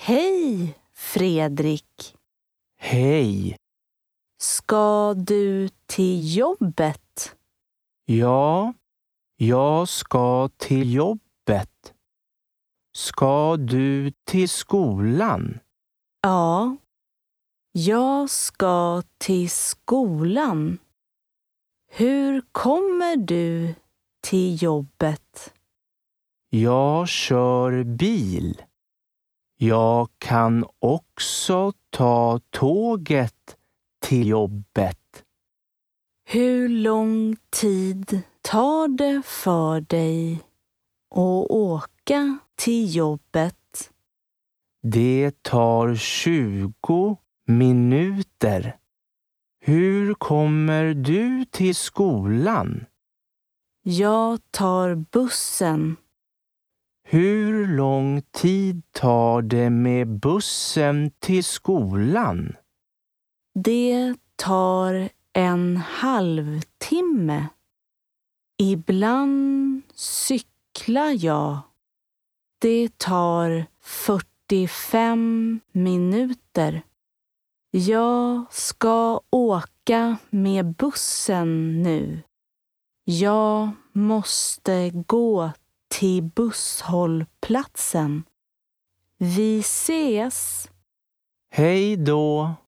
Hej, Fredrik. Hej. Ska du till jobbet? Ja, jag ska till jobbet. Ska du till skolan? Ja, jag ska till skolan. Hur kommer du till jobbet? Jag kör bil. Jag kan också ta tåget till jobbet. Hur lång tid tar det för dig att åka till jobbet? Det tar 20 minuter. Hur kommer du till skolan? Jag tar bussen. Hur lång tid tar det med bussen till skolan? Det tar en halvtimme. Ibland cyklar jag. Det tar 45 minuter. Jag ska åka med bussen nu. Jag måste gå till busshållplatsen. Vi ses! Hej då!